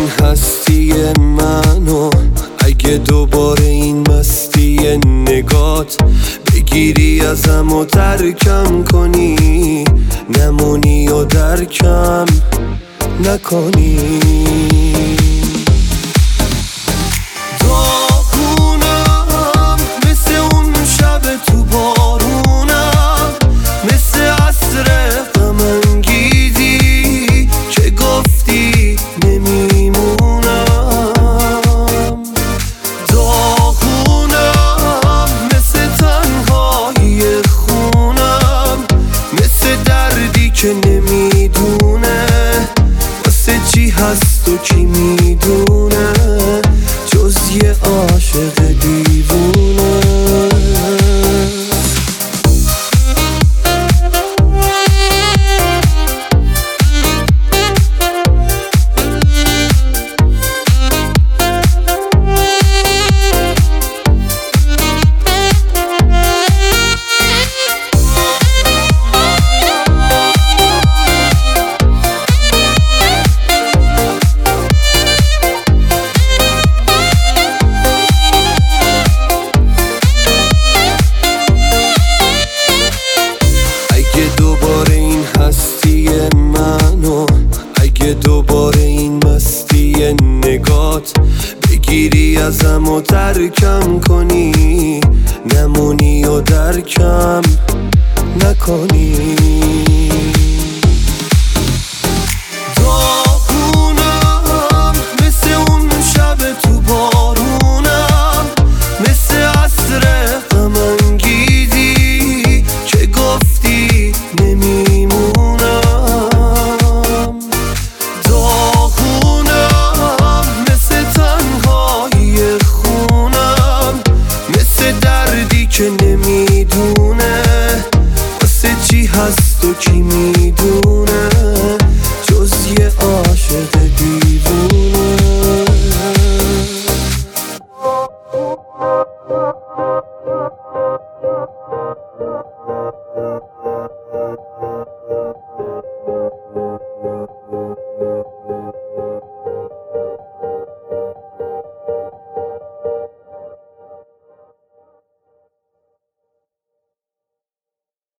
این هستی منو اگه دوباره این مستی نگات بگیری ازم و ترکم کنی، نمونی و درکم نکنی. داغونم مثل اون شب تو بارونم، مثل عصر غم انگیزی که گفتی نمیمونم. داغونم مثل تنهایی خونم، مثل دردی که نمیدونه واسه چی هست و کی میدونه جز یه عاشق دیوونه. اگه دوباره این مستی نگات بگیری ازم و ترکم کنی، نمونی و درکم نکنی. داغونم مثل اون شب تو بارونم، مثل عصر غم انگیزی که گفتی نمیمونم. که نمیدونه واسه چی هست و کی میدونه